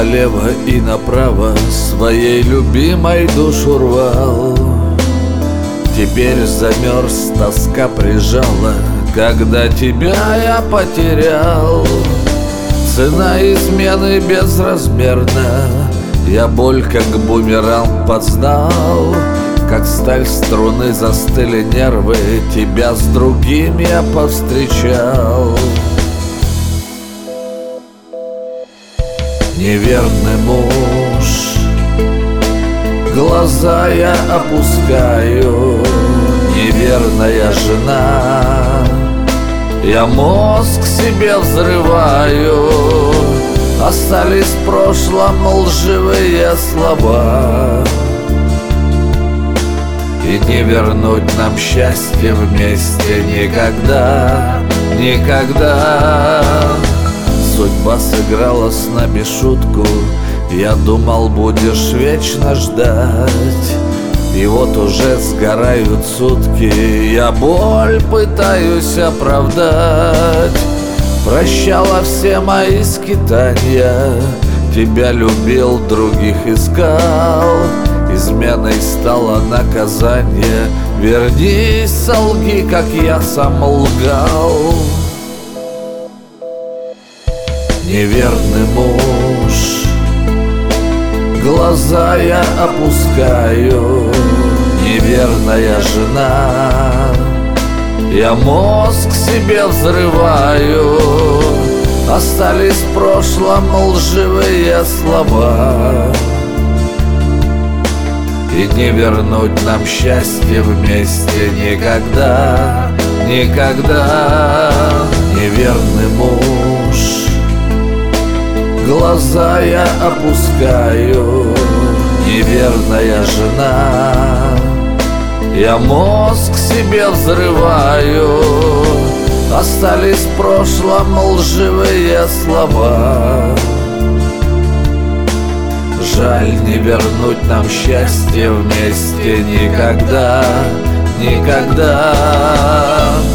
налево и направо своей любимой душу рвал. Теперь замерз, тоска прижала, когда тебя я потерял. Цена измены безразмерна, я боль как бумеранг познал. Как сталь струны застыли нервы, тебя с другим я повстречал. Неверный муж, глаза я опускаю. Неверная жена, я мозг себе взрываю. Остались в прошлом лживые слова, и не вернуть нам счастье вместе никогда, никогда. Судьба сыграла с нами шутку, я думал, будешь вечно ждать. И вот уже сгорают сутки, я боль пытаюсь оправдать. Прощала все мои скитания, тебя любил, других искал. Изменой стало наказание, вернись, солги, как я сам лгал. Неверный муж, глаза я опускаю. Неверная жена, я мозг себе взрываю. Остались в прошлом лживые слова, и не вернуть нам счастье вместе никогда, никогда. Неверный муж, глаза я опускаю. Неверная жена, я мозг себе взрываю. Остались в прошлом лживые слова, жаль, не вернуть нам счастье вместе никогда, никогда.